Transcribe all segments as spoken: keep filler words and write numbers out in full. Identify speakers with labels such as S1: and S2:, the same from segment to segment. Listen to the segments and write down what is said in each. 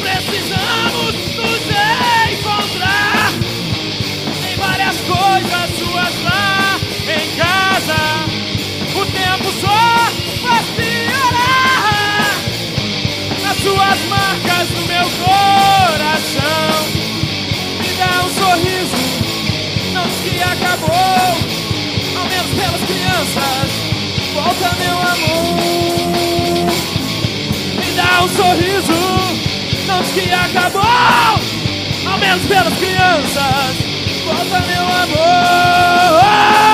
S1: Precisamos nos encontrar em várias coisas suas lá em casa. O tempo só faz piorar as suas marcas no meu coração. Me dá um sorriso, não diz que acabou, ao menos pelas crianças. Volta, meu amor. Me dá um sorriso, não diz que acabou, ao menos pelas crianças. Volta, meu amor.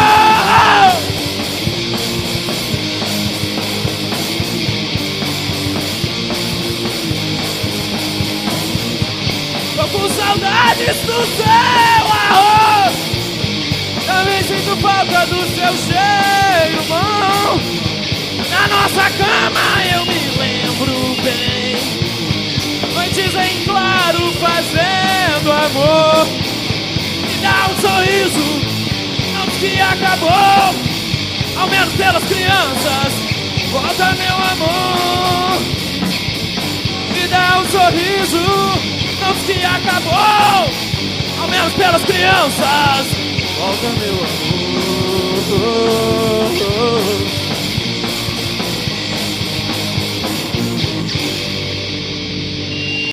S1: Tô com saudades do seu arroz, também sinto falta do seu cheiro bom. Na nossa cama eu me lembro bem, noites em claro fazendo amor. Me dá um sorriso, não diz que acabou, ao menos pelas crianças. Volta, meu amor. Me dá um sorriso, não diz que acabou, ao menos pelas crianças. Volta, meu amor.